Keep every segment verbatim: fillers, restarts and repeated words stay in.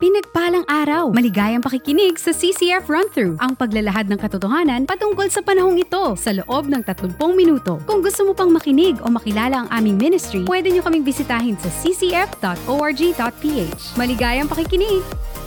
Pinagpalang araw, maligayang pakikinig sa C C F Run-Through, ang paglalahad ng katotohanan patungkol sa panahong ito sa loob ng tatlumpu minuto. Kung gusto mo pang makinig o makilala ang aming ministry, pwede nyo kaming bisitahin sa c c f dot org dot p h. Maligayang pakikinig!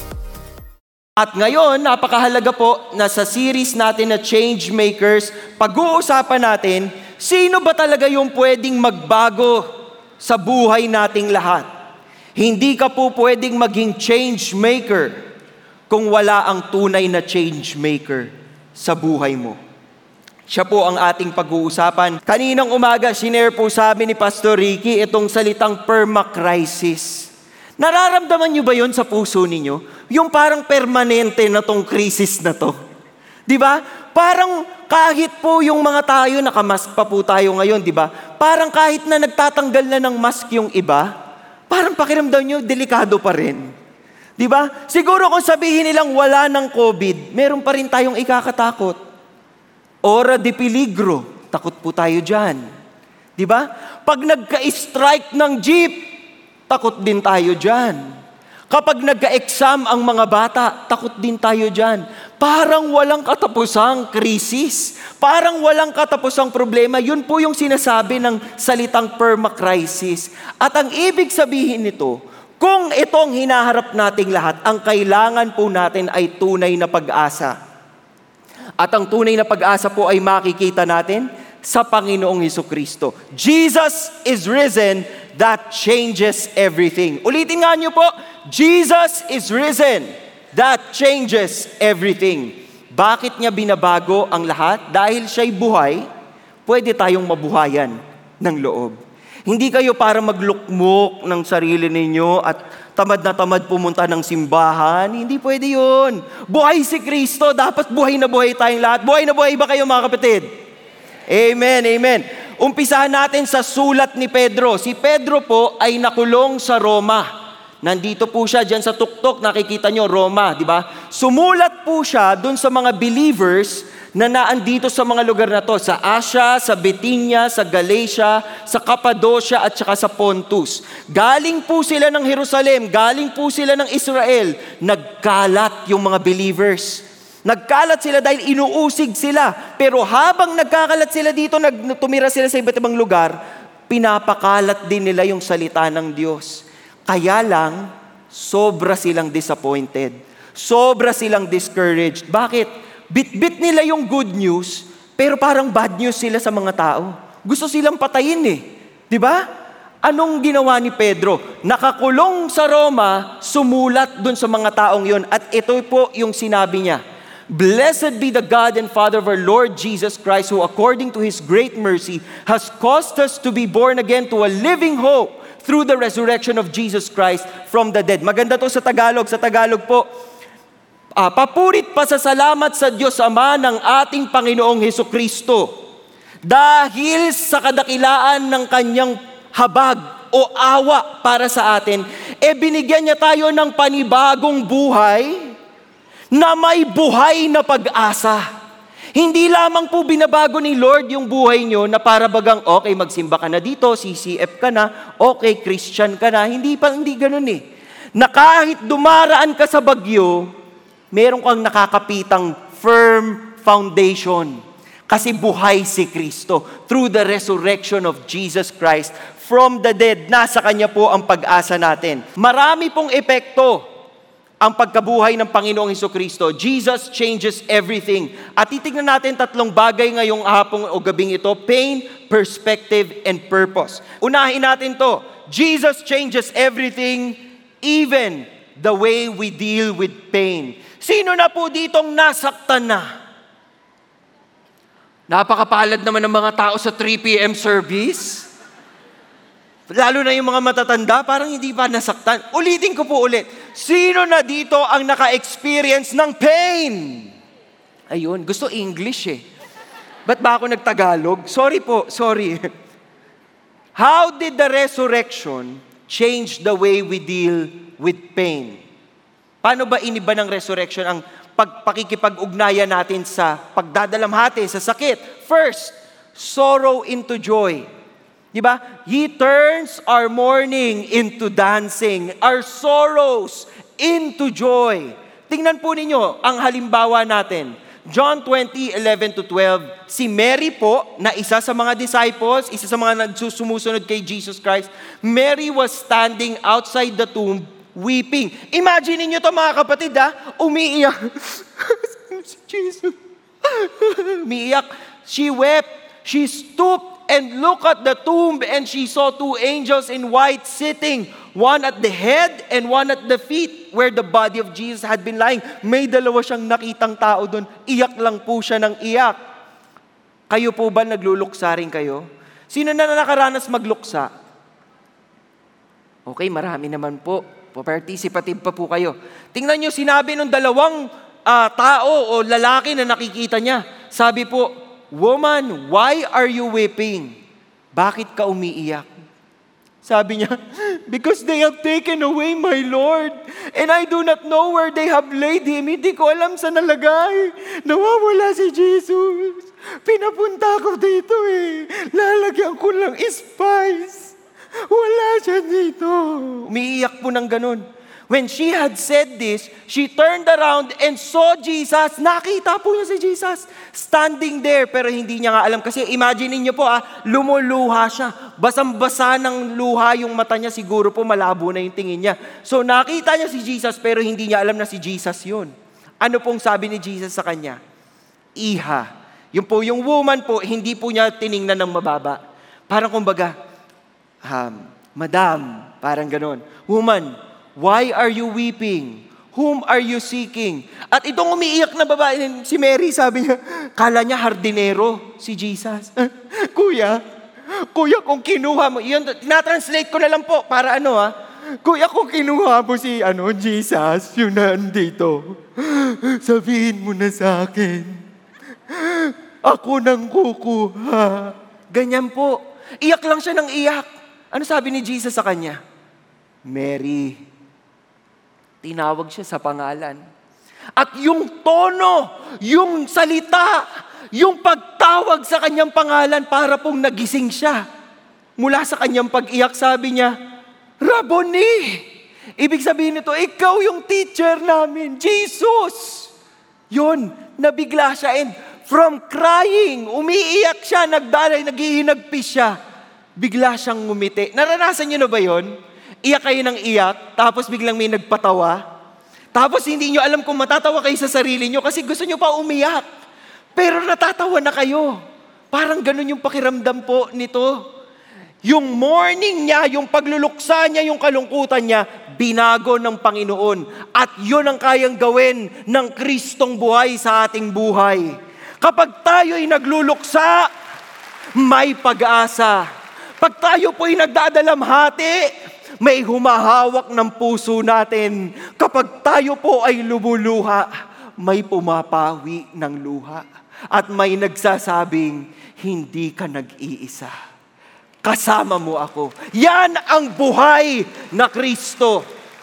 At ngayon, napakahalaga po na sa series natin na Change Makers, pag-uusapan natin, sino ba talaga yung pwedeng magbago sa buhay nating lahat? Hindi ka po pwedeng maging change maker kung wala ang tunay na change maker sa buhay mo. Siya po ang ating pag-uusapan. Kaninang umaga, sinare po sa amin ni Pastor Ricky itong salitang perma-crisis. Nararamdaman niyo ba yun sa puso ninyo? Yung parang permanente na tong crisis na to. Di ba? Parang kahit po yung mga tayo, nakamask pa po tayo ngayon, di ba? Parang kahit na nagtatanggal na ng mask yung iba, parang pakiramdam nyo, delikado pa rin. Di ba? Siguro kung sabihin nilang wala ng COVID, meron pa rin tayong ikakatakot. Ora de peligro, takot po tayo dyan. Di ba? Pag nagka-strike ng jeep, takot din tayo dyan. Kapag nagka-exam ang mga bata, takot din tayo dyan. Parang walang katapusang krisis. Parang walang katapusang problema. Yun po yung sinasabi ng salitang perma-crisis. At ang ibig sabihin nito, kung itong hinaharap nating lahat, ang kailangan po natin ay tunay na pag-asa. At ang tunay na pag-asa po ay makikita natin sa Panginoong Hesukristo. Jesus is risen, that changes everything. Ulitin nga niyo po, Jesus is risen, that changes everything. Bakit niya binabago ang lahat? Dahil siya'y buhay, pwede tayong mabuhayan ng loob. Hindi kayo para maglukmok ng sarili ninyo at tamad na tamad pumunta ng simbahan. Hindi pwede yun. Buhay si Kristo, dapat buhay na buhay tayong lahat. Buhay na buhay ba kayo mga kapatid? Amen, amen. Umpisahan natin sa sulat ni Pedro. Si Pedro po ay nakulong sa Roma. Nandito po siya dyan sa tuktok, nakikita nyo, Roma, di ba? Sumulat po siya dun sa mga believers na naandito sa mga lugar na to, sa Asia, sa Bithynia, sa Galatia, sa Cappadocia at saka sa Pontus. Galing po sila ng Jerusalem, galing po sila ng Israel, nagkalat yung mga believers. Nagkalat sila dahil inuusig sila. Pero habang nagkakalat sila dito, tumira sila sa iba't ibang lugar, pinapakalat din nila yung salita ng Diyos. Kaya lang, sobra silang disappointed. Sobra silang discouraged. Bakit? Bit-bit nila yung good news, pero parang bad news sila sa mga tao. Gusto silang patayin eh. Di ba? Anong ginawa ni Pedro? Nakakulong sa Roma, sumulat dun sa mga taong yon. At ito po yung sinabi niya. Blessed be the God and Father of our Lord Jesus Christ, who according to His great mercy has caused us to be born again to a living hope through the resurrection of Jesus Christ from the dead. Maganda to sa Tagalog. Sa Tagalog po, uh, papurit pa sa salamat sa Diyos Ama ng ating Panginoong Hesukristo dahil sa kadakilaan ng Kanyang habag o awa para sa atin, e binigyan niya tayo ng panibagong buhay na may buhay na pag-asa. Hindi lamang po binabago ni Lord yung buhay nyo na para bagang, okay, magsimba ka na dito, C C F ka na, okay, Christian ka na. Hindi pa, hindi ganun eh. Na kahit dumaraan ka sa bagyo, meron kang nakakapitang firm foundation. Kasi buhay si Kristo. Through the resurrection of Jesus Christ from the dead, nasa Kanya po ang pag-asa natin. Marami pong epekto ang pagkabuhay ng Panginoong Hesukristo. Jesus changes everything. At titignan natin tatlong bagay ngayong hapong o gabing ito: pain, perspective, and purpose. Unahin natin to. Jesus changes everything, even the way we deal with pain. Sino na po ditong nasaktan na? Napakapalad naman ng mga tao sa three p.m. service. Lalo na yung mga matatanda, parang hindi pa nasaktan. Ulitin ko po ulit. Sino na dito ang naka-experience ng pain? Ayun, gusto English eh. Ba't ba ako nagtagalog? Sorry po, sorry. How did the resurrection change the way we deal with pain? Paano ba iniba ng resurrection ang pagpakikipag-ugnayan natin sa pagdadalamhati, sa sakit? First, sorrow into joy. Diba? He turns our mourning into dancing, our sorrows into joy. Tingnan po ninyo ang halimbawa natin. John twenty, eleven to twelve, si Mary po, na isa sa mga disciples, isa sa mga nagsusumusunod kay Jesus Christ, Mary was standing outside the tomb weeping. Imagine niyo to mga kapatid ha, umiiyak. Si Jesus. Umiiyak. She wept. She stooped and looked at the tomb and she saw two angels in white sitting, one at the head and one at the feet where the body of Jesus had been lying. May dalawa siyang nakitang tao doon. Iyak lang po siya ng iyak. Kayo po ba nagluluksa rin kayo? Sino na nakaranas magluksa? Okay, marami naman po. Participative pa po kayo. Tingnan nyo, sinabi ng dalawang uh, tao o lalaki na nakikita niya. Sabi po, "Woman, why are you weeping?" Bakit ka umiiyak? Sabi niya, "Because they have taken away my Lord, and I do not know where they have laid Him." Hindi ko alam saan nalagay. Nawawala si Jesus. Pinapunta ko dito eh. Lalagyan ko lang spice. Wala siya dito. Umiiyak po ng ganun. When she had said this, she turned around and saw Jesus. Nakita po niya si Jesus standing there, pero hindi niya nga alam. Kasi imagine niyo po, ah, lumuluha siya. Basang-basa ng luha yung mata niya. Siguro po malabo na yung tingin niya. So nakita niya si Jesus, pero hindi niya alam na si Jesus yun. Ano pong sabi ni Jesus sa kanya? Iha. Yung po, yung woman po, hindi po niya tiningnan ng mababa. Parang kumbaga, um, Madam, parang ganon. Woman, why are you weeping? Whom are you seeking? At itong umiiyak na babae, si Mary, sabi niya, kala niya hardinero si Jesus. Kuya, kuya kung kinuha mo, yun, tinatranslate ko na lang po para ano ha, kuya kung kinuha mo si ano, Jesus, yun nandito, sabihin mo na sa akin, ako nang kukuha. Ganyan po. Iyak lang siya ng iyak. Ano sabi ni Jesus sa kanya? Mary. Tinawag siya sa pangalan. At yung tono, yung salita, yung pagtawag sa kanyang pangalan para pong nagising siya. Mula sa kanyang pag-iyak, sabi niya, Rabboni! Ibig sabihin nito, ikaw yung teacher namin, Jesus! Yun, nabigla siya and from crying, umiiyak siya, nagdalay, naghihinagpis siya. Bigla siyang ngumiti. Naranasan niyo na ba yun? Iyak kayo ng iyak, tapos biglang may nagpatawa. Tapos hindi niyo alam kung matatawa kayo sa sarili niyo kasi gusto niyo pa umiyak. Pero natatawa na kayo. Parang ganun yung pakiramdam po nito. Yung mourning niya, yung pagluluksa niya, yung kalungkutan niya, binago ng Panginoon. At yun ang kayang gawin ng Kristong buhay sa ating buhay. Kapag tayo'y nagluluksa, may pag-asa. Pag tayo po'y nagdadalamhati, may humahawak ng puso natin. Kapag tayo po ay lumuluha, may pumapawi ng luha. At may nagsasabing, hindi ka nag-iisa. Kasama mo ako. Yan ang buhay na Kristo.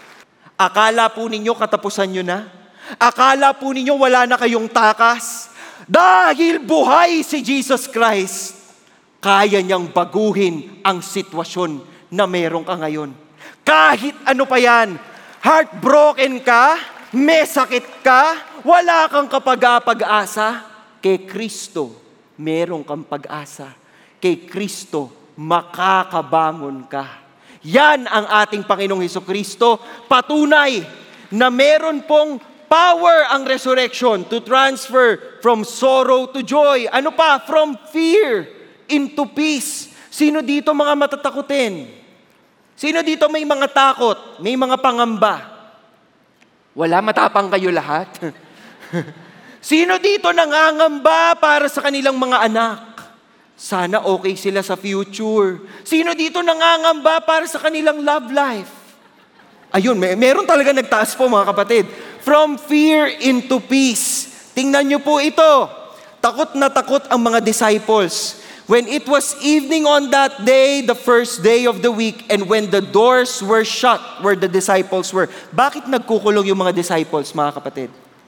Akala po ninyo katapusan nyo na? Akala po ninyo wala na kayong takas? Dahil buhay si Jesus Christ, kaya niyang baguhin ang sitwasyon na meron ka ngayon. Kahit ano pa yan, heartbroken ka, may sakit ka, wala kang kapag-pag-asa, kay Kristo, meron kang pag-asa. Kay Kristo, makakabangon ka. Yan ang ating Panginoong Hesukristo. Patunay na meron pong power ang resurrection to transfer from sorrow to joy. Ano pa? From fear into peace. Sino dito mga matatakutin? Sino dito may mga takot? May mga pangamba? Wala, matapang kayo lahat. Sino dito nangangamba para sa kanilang mga anak? Sana okay sila sa future. Sino dito nangangamba para sa kanilang love life? Ayun, may, meron talaga nagtaas po mga kapatid. From fear into peace. Tingnan niyo po ito. Takot na takot ang mga disciples. When it was evening on that day, the first day of the week, and when the doors were shut where the disciples were. Bakit nagkukulong yung mga disciples, mga kapatid?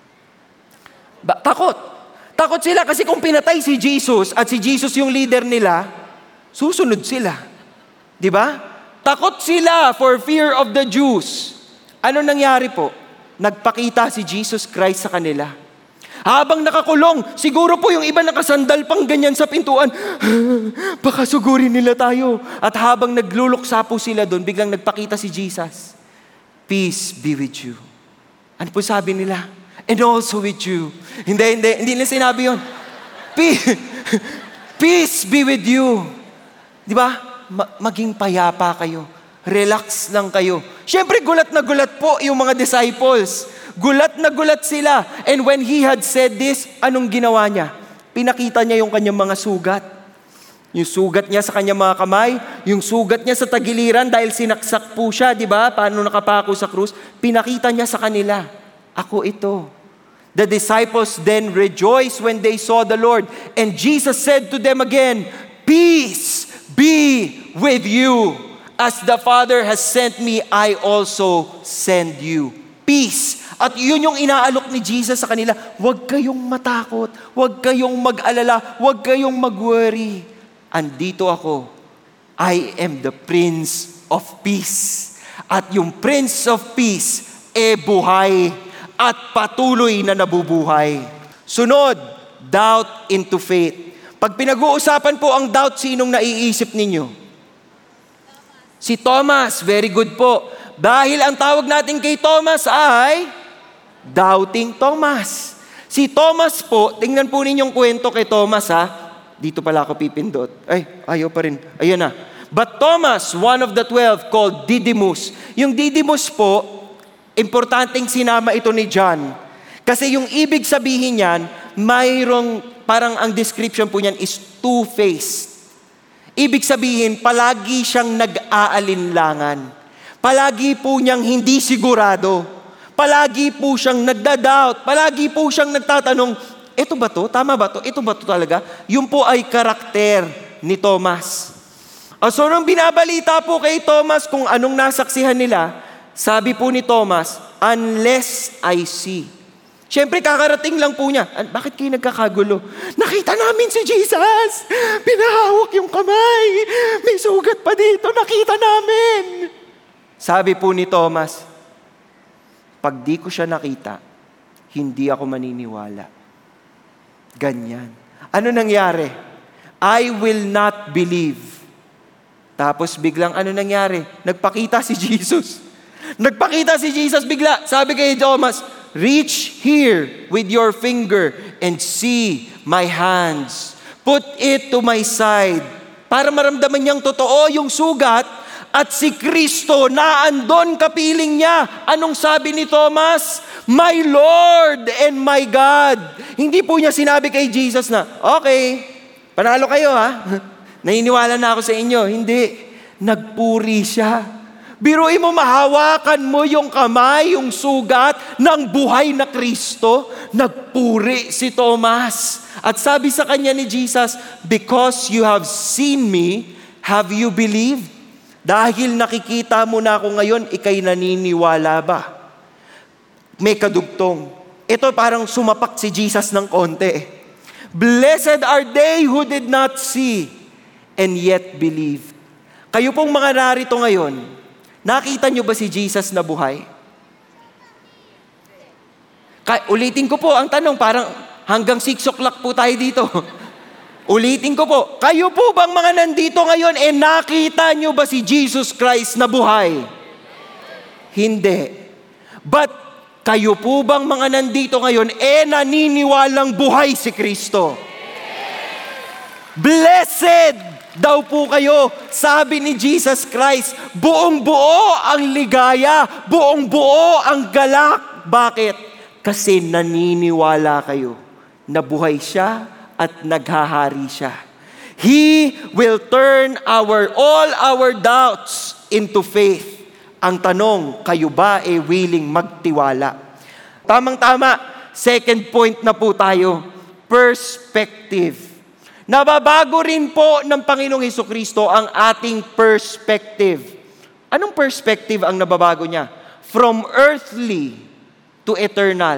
Ba- takot. Takot sila kasi kung pinatay si Jesus at si Jesus yung leader nila, susunod sila. Di ba? Takot sila for fear of the Jews. Ano nangyari po? Nagpakita si Jesus Christ sa kanila. Habang nakakulong, siguro po yung iba nakasandal pang ganyan sa pintuan. Baka sugurin nila tayo. At habang nagluluksa po sila doon, biglang nagpakita si Jesus. Peace be with you. Ano po sabi nila? And also with you. Hindi, hindi, hindi nila sinabi yun. Peace, peace be with you. Di ba? Ma- maging payapa kayo. Relax lang kayo. Siyempre, gulat na gulat po yung mga disciples. Gulat na gulat sila. And when he had said this, anong ginawa niya? Pinakita niya yung kanyang mga sugat. Yung sugat niya sa kanyang mga kamay, yung sugat niya sa tagiliran dahil sinaksak po siya, di ba? Paano nakapako sa krus? Pinakita niya sa kanila, ako ito. The disciples then rejoiced when they saw the Lord. And Jesus said to them again, peace be with you. As the Father has sent me, I also send you. Peace. At yun yung inaalok ni Jesus sa kanila. Huwag kayong matakot. Huwag kayong mag-alala. Huwag kayong mag-worry. Andito ako. I am the Prince of Peace. At yung Prince of Peace, e buhay at patuloy na nabubuhay. Sunod, doubt into faith. Pag pinag-uusapan po ang doubt, sinong naiisip ninyo? Si Thomas, very good po. Dahil ang tawag natin kay Thomas ay Doubting Thomas. Si Thomas po, tingnan po ninyong kwento kay Thomas ha. Dito pala ako pipindot. Ay, ayaw pa rin. Ayan na. But Thomas, one of the twelve, called Didymus. Yung Didymus po, importanteng sinama ito ni John. Kasi yung ibig sabihin niyan, mayroong, parang ang description po niyan is two-faced. Ibig sabihin, palagi siyang nag-aalinlangan. Palagi po niyang hindi sigurado. Palagi po siyang nagda-doubt. Palagi po siyang nagtatanong, ito ba to? Tama ba to? Ito ba to talaga? Yun po ay karakter ni Thomas. O so nung binabalita po kay Thomas kung anong nasaksihan nila, sabi po ni Thomas, unless I see. Siyempre, kakarating lang po niya. Bakit kayo nagkakagulo? Nakita namin si Jesus. Pinahawak yung kamay. May sugat pa dito. Nakita namin. Sabi po ni Thomas, pag di ko siya nakita, hindi ako maniniwala. Ganyan. Ano nangyari? I will not believe. Tapos biglang ano nangyari? Nagpakita si Jesus. Nagpakita si Jesus bigla. Sabi kay Thomas, reach here with your finger and see my hands. Put it to my side. Para maramdaman niyang totoo yung sugat at si Kristo na andon kapiling niya. Anong sabi ni Thomas? My Lord and my God. Hindi po niya sinabi kay Jesus na, okay, panalo kayo ha. Naniniwala na ako sa inyo. Hindi. Nagpuri siya. Biruin mo, mahawakan mo yung kamay, yung sugat ng buhay na Kristo. Nagpuri si Thomas. At sabi sa kanya ni Jesus, because you have seen me, have you believed? Dahil nakikita mo na ako ngayon, ikay naniniwala ba? May kadugtong. Ito parang sumapak si Jesus ng konti. Blessed are they who did not see and yet believed. Kayo pong mga narito ngayon, nakita nyo ba si Jesus na buhay? Ka- ulitin ko po ang tanong, parang hanggang six o'clock po tayo dito. Ulitin ko po, kayo po bang mga nandito ngayon, eh nakita nyo ba si Jesus Christ na buhay? Hindi. But kayo po bang mga nandito ngayon, eh naniniwalang buhay si Kristo? Blessed daw po kayo, sabi ni Jesus Christ, buong buo ang ligaya, buong buo ang galak. Bakit? Kasi naniniwala kayo na buhay siya at naghahari siya. He will turn our all our doubts into faith. Ang tanong, kayo ba ay willing magtiwala? Tamang-tama, second point na po tayo, perspective. Nababago rin po ng Panginoong Hesukristo ang ating perspective. Anong perspective ang nababago niya? From earthly to eternal.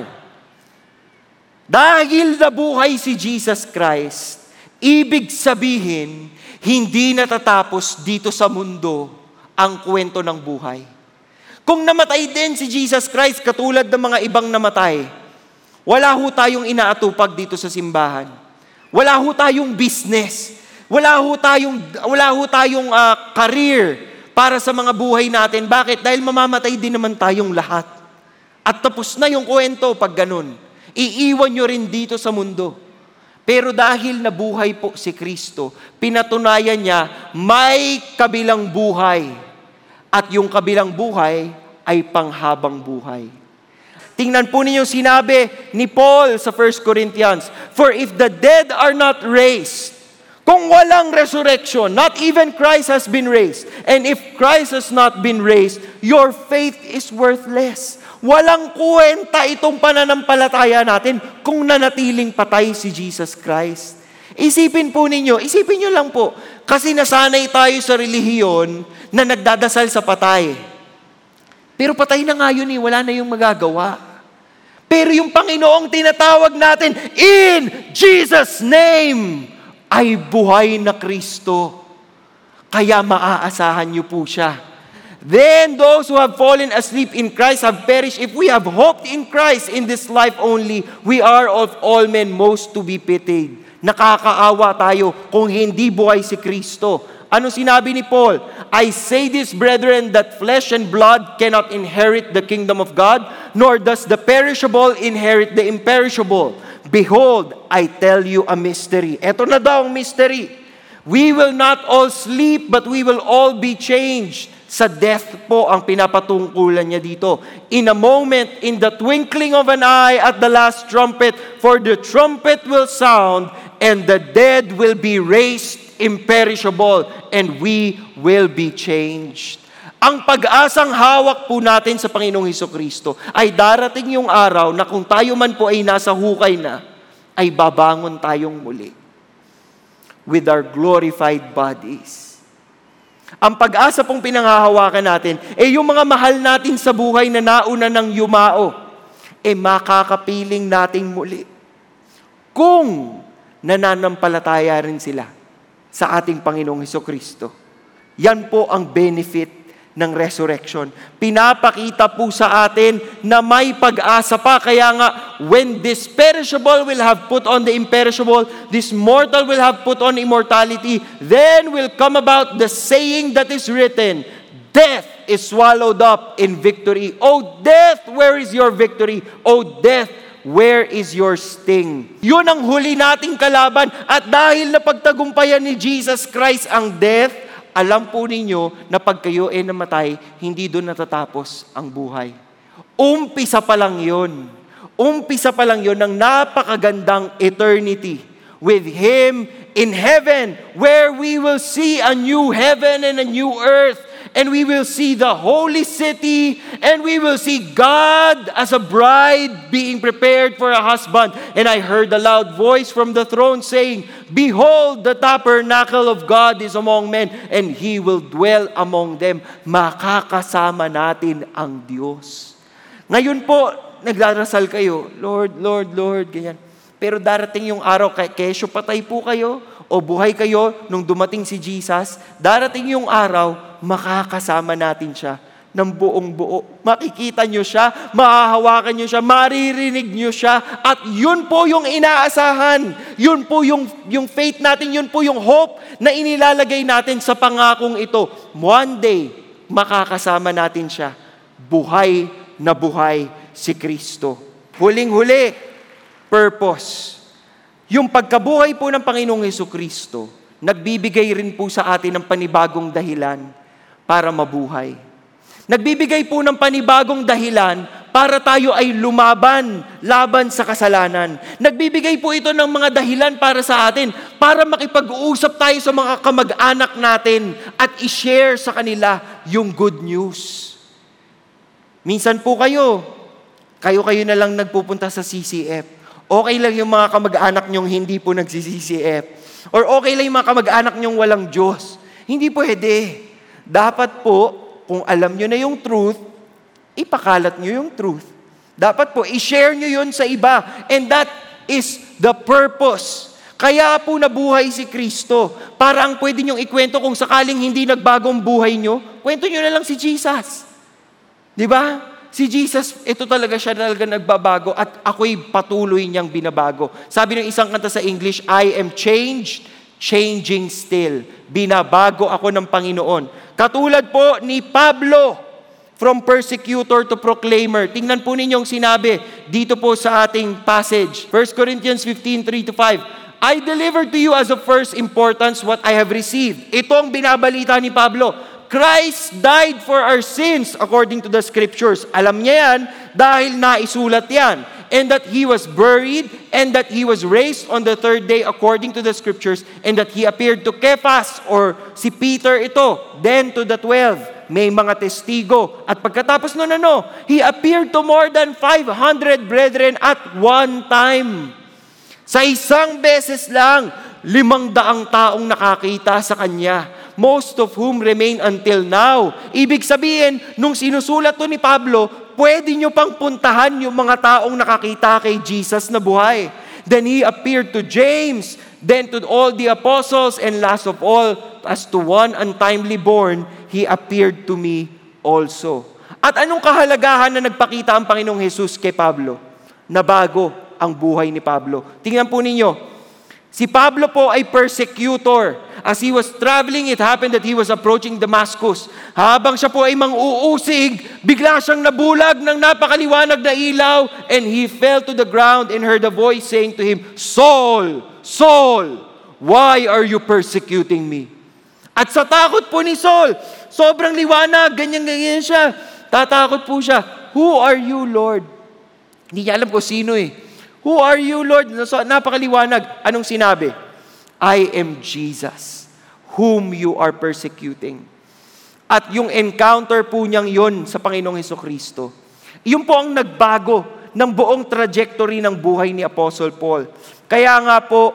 Dahil nabuhay si Jesus Christ, ibig sabihin, hindi natatapos dito sa mundo ang kwento ng buhay. Kung namatay din si Jesus Christ katulad ng mga ibang namatay, wala ho tayong inaatupag dito sa simbahan. Wala ho tayong business. Wala ho tayong, wala ho tayong uh, career para sa mga buhay natin. Bakit? Dahil mamamatay din naman tayong lahat. At tapos na yung kwento pag ganun. Iiwan nyo rin dito sa mundo. Pero dahil nabuhay po si Kristo, pinatunayan niya may kabilang buhay. At yung kabilang buhay ay panghabang buhay. Tingnan po ninyo sinabi ni Paul sa First Corinthians, "For if the dead are not raised," kung walang resurrection, not even Christ has been raised. And if Christ has not been raised, your faith is worthless. Walang kwenta itong pananampalataya natin kung nanatiling patay si Jesus Christ. Isipin po ninyo, isipin nyo lang po, kasi nasanay tayo sa relihiyon na nagdadasal sa patay. Pero patay na nga yun eh, wala na yung magagawa. Pero yung Panginoong tinatawag natin, in Jesus' name, ay buhay na Kristo. Kaya maaasahan niyo po siya. Then those who have fallen asleep in Christ have perished. If we have hoped in Christ in this life only, we are of all men most to be pitied. Nakakaawa tayo kung hindi buhay si Kristo. Ano sinabi ni Paul? I say this, brethren, that flesh and blood cannot inherit the kingdom of God, nor does the perishable inherit the imperishable. Behold, I tell you a mystery. Ito na daw ang mystery. We will not all sleep, but we will all be changed. Sa death po ang pinapatungkulan niya dito. In a moment, in the twinkling of an eye at the last trumpet, for the trumpet will sound, and the dead will be raised imperishable, and we will be changed. Ang pag-asang hawak po natin sa Panginoong Hesukristo ay darating yung araw na kung tayo man po ay nasa hukay na, ay babangon tayong muli with our glorified bodies. Ang pag-asa pong pinanghahawakan natin, eh yung mga mahal natin sa buhay na nauna ng yumao, eh makakapiling nating muli. Kung nananampalataya rin sila sa ating Panginoong Hesukristo. Yan po ang benefit ng resurrection. Pinapakita po sa atin na may pag-asa pa. Kaya nga, when this perishable will have put on the imperishable, this mortal will have put on immortality, then will come about the saying that is written, death is swallowed up in victory. O death, where is your victory? O death, where is your sting? Yun ang huli nating kalaban. At dahil napagtagumpayan ni Jesus Christ ang death, alam po ninyo na pag kayo ay namatay, hindi doon natatapos ang buhay. Umpisa pa lang yun. Umpisa pa lang yun ng napakagandang eternity with Him in heaven, where we will see a new heaven and a new earth. And we will see the holy city, and we will see God as a bride being prepared for a husband. And I heard a loud voice from the throne saying, behold, the tabernacle of God is among men, and He will dwell among them. Makakasama natin ang Diyos. Ngayon po, nagdarasal kayo, Lord, Lord, Lord, ganyan. Pero darating yung araw, kesyo patay po kayo, o buhay kayo nung dumating si Jesus, darating yung araw, makakasama natin siya ng buong buo. Makikita nyo siya, mahahawakan nyo siya, maririnig nyo siya, at yun po yung inaasahan. Yun po yung, yung faith natin, yun po yung hope na inilalagay natin sa pangakong ito. One day, makakasama natin siya. Buhay na buhay si Kristo. Huling-huli, purpose. Yung pagkabuhay po ng Panginoong Hesukristo, nagbibigay rin po sa atin ng panibagong dahilan para mabuhay. Nagbibigay po ng panibagong dahilan para tayo ay lumaban, laban sa kasalanan. Nagbibigay po ito ng mga dahilan para sa atin, para makipag-uusap tayo sa mga kamag-anak natin at i-share sa kanila yung good news. Minsan po kayo, kayo-kayo na lang nagpupunta sa C C F. Okay lang yung mga kamag-anak nyong hindi po nagsi-C C F. Or okay lang yung mga kamag-anak nyong walang Diyos. Hindi pwede. Dapat po, kung alam nyo na yung truth, ipakalat nyo yung truth. Dapat po, i-share nyo yun sa iba. And that is the purpose. Kaya po nabuhay si Kristo. Para ang pwede nyong ikwento kung sakaling hindi nagbagong buhay nyo, kwento nyo na lang si Jesus. Di ba? Si Jesus, ito talaga siya talaga nagbabago at ako'y patuloy niyang binabago. Sabi ng isang kanta sa English, I am changed, changing still. Binabago ako ng Panginoon. Katulad po ni Pablo, from persecutor to proclaimer. Tingnan po ninyong sinabi dito po sa ating passage. First Corinthians fifteen, three to five. I delivered to you as of first importance what I have received. Ito ang binabalita ni Pablo. Christ died for our sins according to the scriptures. Alam niya yan dahil naisulat yan. And that He was buried and that He was raised on the third day according to the scriptures and that He appeared to Cephas or si Peter ito, then to the twelve. May mga testigo. At pagkatapos nun ano, He appeared to more than five hundred brethren at one time. Sa isang beses lang, limang daang taong nakakita sa Kanya. Most of whom remain until now. Ibig sabihin, nung sinusulat to ni Pablo, pwede nyo pang puntahan yung mga taong nakakita kay Jesus na buhay. Then He appeared to James, then to all the apostles, and last of all, as to one untimely born, He appeared to me also. At anong kahalagahan na nagpakita ang Panginoong Jesus kay Pablo? Nabago ang buhay ni Pablo. Tingnan po ninyo, si Pablo po ay persecutor. As he was traveling, it happened that he was approaching Damascus. Habang siya po ay mang-uusig, bigla siyang nabulag ng napakaliwanag na ilaw, and he fell to the ground and heard a voice saying to him, Saul, Saul, why are you persecuting me? At sa takot po ni Saul, sobrang liwanag, ganyan-ganyan siya. Tatakot po siya. Who are you, Lord? Hindi niya alam kung sino eh. Who are you, Lord? So, napakaliwanag. Anong sinabi? I am Jesus, whom you are persecuting. At yung encounter po niyang yun sa Panginoong Hesukristo, yun po ang nagbago ng buong trajectory ng buhay ni Apostle Paul. Kaya nga po,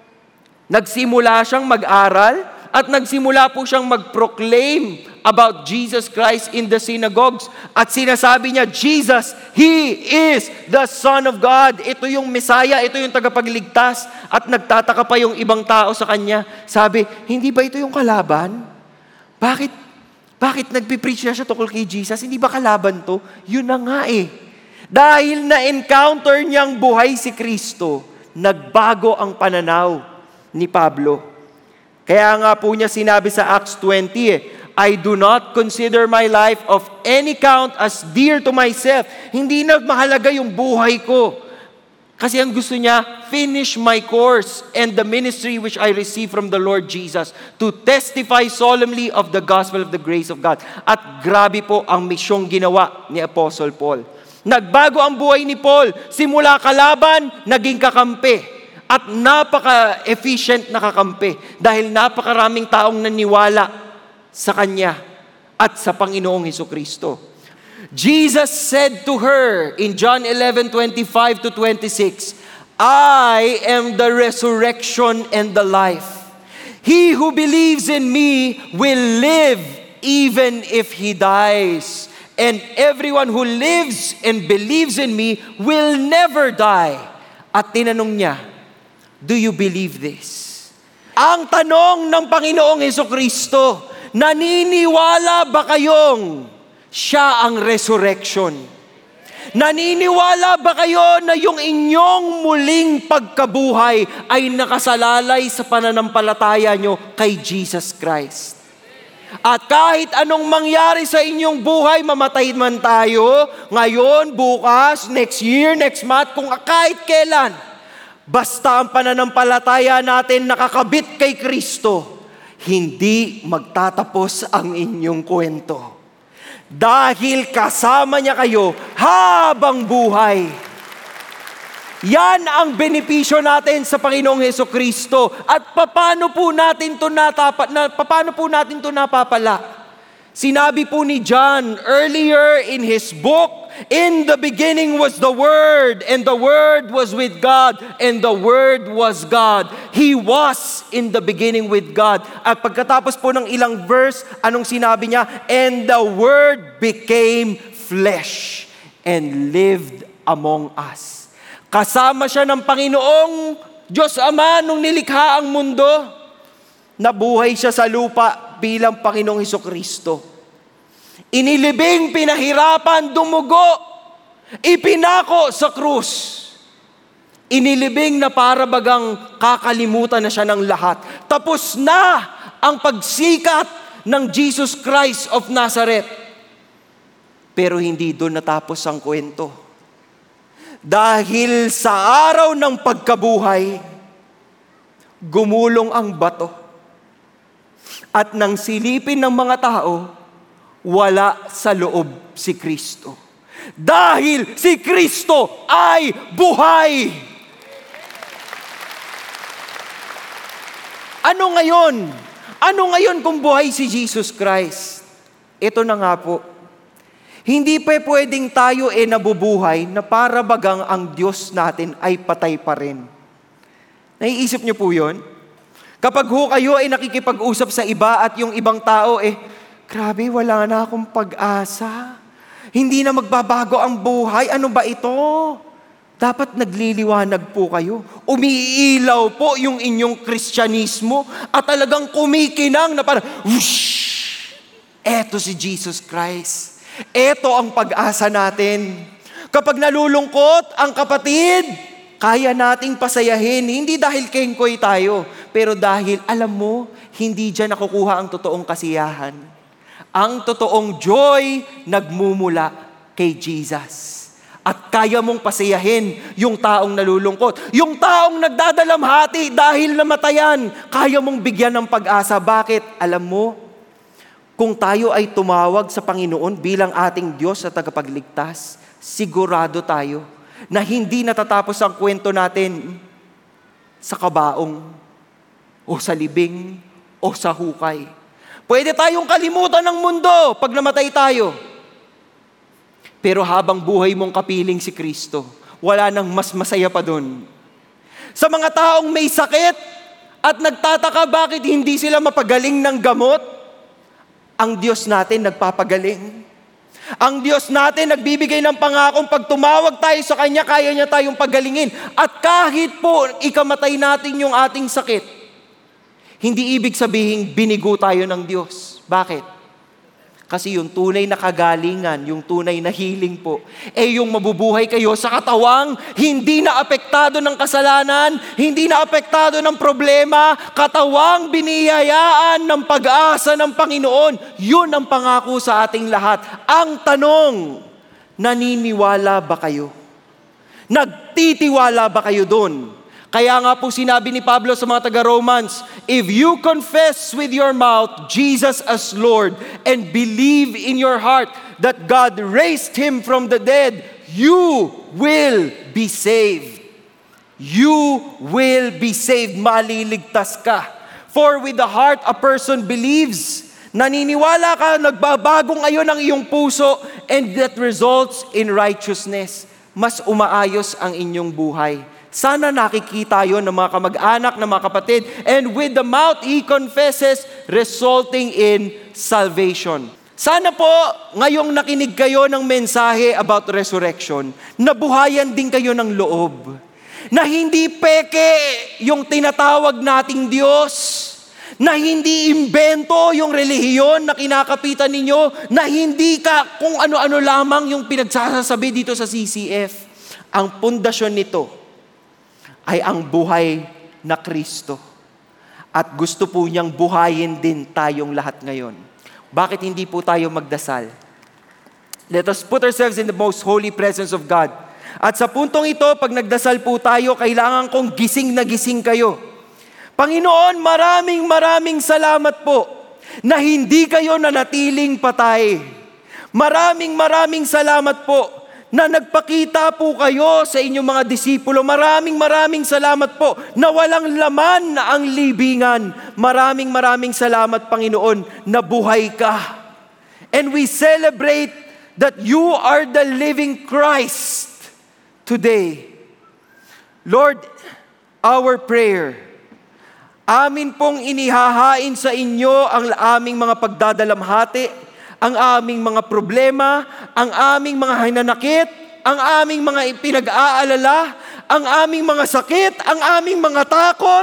nagsimula siyang mag-aral, at nagsimula po siyang mag-proclaim about Jesus Christ in the synagogues. At sinasabi niya, Jesus, He is the Son of God. Ito yung Messiah, ito yung tagapagligtas. At nagtataka pa yung ibang tao sa Kanya. Sabi, hindi ba ito yung kalaban? Bakit, bakit nagpipreach na siya tungkol kay Jesus? Hindi ba kalaban to? Yun na nga eh. Dahil na-encounter niyang buhay si Kristo, nagbago ang pananaw ni Pablo. Kaya nga po niya sinabi sa Acts twenty, eh, I do not consider my life of any count as dear to myself. Hindi na mahalaga yung buhay ko. Kasi ang gusto niya, finish my course and the ministry which I received from the Lord Jesus to testify solemnly of the gospel of the grace of God. At grabe po ang misyong ginawa ni Apostle Paul. Nagbago ang buhay ni Paul. Simula kalaban, naging kakampi. At napaka-efficient na kakampi dahil napakaraming taong naniwala sa Kanya at sa Panginoong Hesukristo. Jesus said to her in John eleven, twenty-five to twenty-six, I am the resurrection and the life. He who believes in me will live even if he dies. And everyone who lives and believes in me will never die. At tinanong niya, do you believe this? Ang tanong ng Panginoong Hesukristo, naniniwala ba kayong siya ang resurrection? Naniniwala ba kayo na yung inyong muling pagkabuhay ay nakasalalay sa pananampalataya nyo kay Jesus Christ? At kahit anong mangyari sa inyong buhay, mamatay man tayo, ngayon, bukas, next year, next month, kung kahit kailan, basta ang pananampalataya natin nakakabit kay Kristo, hindi magtatapos ang inyong kwento. Dahil kasama niya kayo habang buhay. Yan ang benepisyo natin sa Panginoong Hesukristo. At paano po natin to natapa, na, paano po natin to napapala? Sinabi po ni John earlier in his book, in the beginning was the Word, and the Word was with God, and the Word was God. He was in the beginning with God. At pagkatapos po ng ilang verse, anong sinabi niya? And the Word became flesh and lived among us. Kasama siya ng Panginoong Diyos Ama nung nilikha ang mundo. Nabuhay siya sa lupa bilang Panginoong Hesukristo. Inilibing, pinahirapan, dumugo, ipinako sa krus. Inilibing na para bagang kakalimutan na siya ng lahat. Tapos na ang pagsikat ng Jesus Christ of Nazareth. Pero hindi doon natapos ang kwento. Dahil sa araw ng pagkabuhay, gumulong ang bato. At nang silipin ng mga tao, wala sa loob si Kristo. Dahil si Kristo ay buhay. Ano ngayon? Ano ngayon kung buhay si Jesus Christ? Ito na nga po. Hindi pa pwedeng tayo e nabubuhay na para bagang ang Diyos natin ay patay pa rin. Naiisip niyo po yun? Kapag ho kayo ay nakikipag-usap sa iba at yung ibang tao eh, grabe, wala na akong pag-asa. Hindi na magbabago ang buhay. Ano ba ito? Dapat nagliliwanag po kayo. Umiilaw po yung inyong Kristyanismo at talagang kumikinang na parang, whoosh! Eto si Jesus Christ. Eto ang pag-asa natin. Kapag nalulungkot ang kapatid, kaya nating pasayahin. Hindi dahil kengkoy tayo, pero dahil alam mo, hindi dyan nakukuha ang totoong kasiyahan. Ang totoong joy nagmumula kay Jesus. At kaya mong pasayahin yung taong nalulungkot. Yung taong nagdadalamhati dahil namatayan, kaya mong bigyan ng pag-asa. Bakit? Alam mo, kung tayo ay tumawag sa Panginoon bilang ating Diyos at tagapagligtas, sigurado tayo na hindi natatapos ang kwento natin sa kabaong o sa libing o sa hukay. Pwede tayong kalimutan ng mundo pag namatay tayo. Pero habang buhay mong kapiling si Kristo, wala nang mas masaya pa dun. Sa mga taong may sakit at nagtataka bakit hindi sila mapagaling ng gamot, ang Diyos natin nagpapagaling. Ang Diyos natin nagbibigay ng pangakong pag tumawag tayo sa Kanya, kaya niya tayong pagalingin. At kahit po ikamatay natin yung ating sakit, hindi ibig sabihin binigo tayo ng Diyos. Bakit? Kasi yung tunay na kagalingan, yung tunay na healing po, eh yung mabubuhay kayo sa katawang hindi na apektado ng kasalanan, hindi na apektado ng problema, katawang biniyayaan ng pag-asa ng Panginoon. Yun ang pangako sa ating lahat. Ang tanong, naniniwala ba kayo? Nagtitiwala ba kayo doon? Kaya nga po sinabi ni Pablo sa mga taga-Romans, if you confess with your mouth Jesus as Lord and believe in your heart that God raised Him from the dead, you will be saved. You will be saved. Maliligtas ka. For with the heart a person believes, naniniwala ka, nagbabago ngayon ang iyong puso, and that results in righteousness. Mas umaayos ang inyong buhay. Sana nakikita yon ng mga kamag-anak, ng mga kapatid. And with the mouth, he confesses, resulting in salvation. Sana po, ngayong nakinig kayo ng mensahe about resurrection, nabuhayan din kayo ng loob. Na hindi peke yung tinatawag nating Diyos. Na hindi imbento yung relihiyon na kinakapitan ninyo. Na hindi ka kung ano-ano lamang yung pinagsasabi dito sa C C F. Ang pundasyon nito ay ang buhay na Kristo. At gusto po niyang buhayin din tayong lahat ngayon. Bakit hindi po tayo magdasal? Let us put ourselves in the most holy presence of God. At sa puntong ito, pag nagdasal po tayo, kailangan kong gising na gising kayo. Panginoon, maraming maraming salamat po na hindi kayo nanatiling patay. Maraming maraming salamat po na nagpakita po kayo sa inyong mga disipulo. Maraming maraming salamat po na walang laman na ang libingan. Maraming maraming salamat, Panginoon, na buhay ka. And we celebrate that you are the living Christ today. Lord, our prayer, amin pong inihahain sa inyo ang aming mga pagdadalamhati, ang aming mga problema, ang aming mga hinanakit, ang aming mga pinag-aalala, ang aming mga sakit, ang aming mga takot.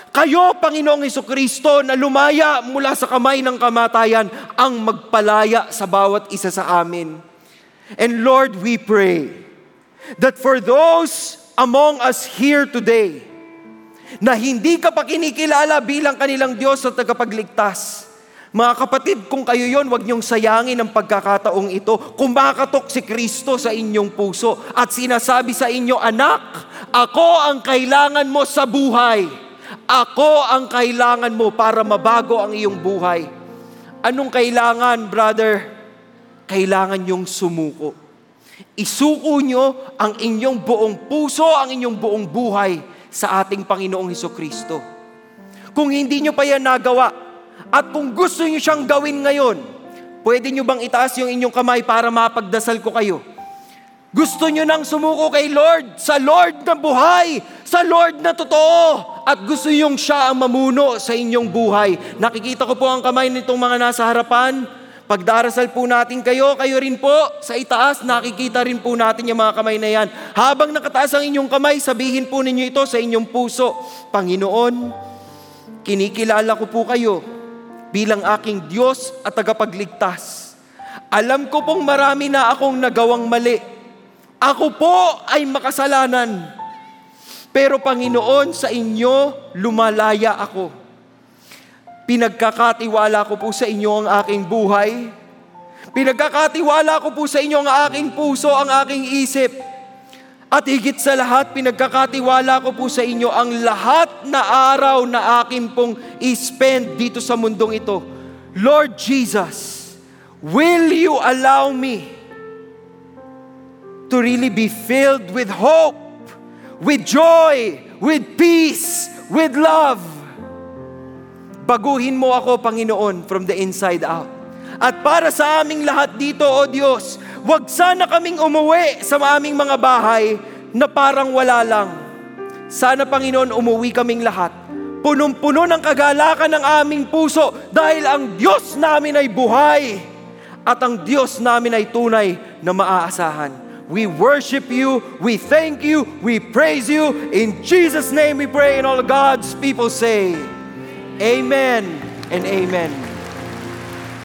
Kayo, Panginoong Hesukristo, na lumaya mula sa kamay ng kamatayan, ang magpalaya sa bawat isa sa amin. And Lord, we pray that for those among us here today na hindi ka pa kinikilala bilang kanilang Diyos at tagapagligtas, mga kapatid, kung kayo yon, huwag niyong sayangin ang pagkakataong ito. Kumakatok si Kristo sa inyong puso at sinasabi sa inyo, anak, ako ang kailangan mo sa buhay. Ako ang kailangan mo para mabago ang iyong buhay. Anong kailangan, brother? Kailangan niyong sumuko. Isuko niyo ang inyong buong puso, ang inyong buong buhay sa ating Panginoong Hesukristo. Kung hindi niyo pa yan nagawa, at kung gusto niyo siyang gawin ngayon, pwede niyo bang itaas yung inyong kamay para mapagdasal ko kayo? Gusto niyo nang sumuko kay Lord, sa Lord na buhay, sa Lord na totoo, at gusto niyong siya ang mamuno sa inyong buhay. Nakikita ko po ang kamay nitong mga nasa harapan. Pagdarasal po natin kayo, kayo rin po sa itaas, nakikita rin po natin yung mga kamay na yan. Habang nakataas ang inyong kamay, sabihin po ninyo ito sa inyong puso, Panginoon, kinikilala ko po kayo bilang aking Diyos at tagapagligtas. Alam ko pong marami na akong nagawang mali. Ako po ay makasalanan. Pero Panginoon, sa inyo lumalaya ako. Pinagkakatiwala ko po sa inyo ang aking buhay. Pinagkakatiwala ko po sa inyo ang aking puso, ang aking isip. At higit sa lahat, pinagkakatiwala ko po sa inyo ang lahat na araw na akin pong i-spend dito sa mundong ito. Lord Jesus, will you allow me to really be filled with hope, with joy, with peace, with love? Baguhin mo ako, Panginoon, from the inside out. At para sa aming lahat dito, O Diyos, wag sana kaming umuwi sa aming mga bahay na parang wala lang. Sana, Panginoon, umuwi kaming lahat. Punong-puno ng kagalakan ng aming puso dahil ang Diyos namin ay buhay at ang Diyos namin ay tunay na maaasahan. We worship you, we thank you, we praise you. In Jesus' name we pray, and all God's people say, Amen and amen.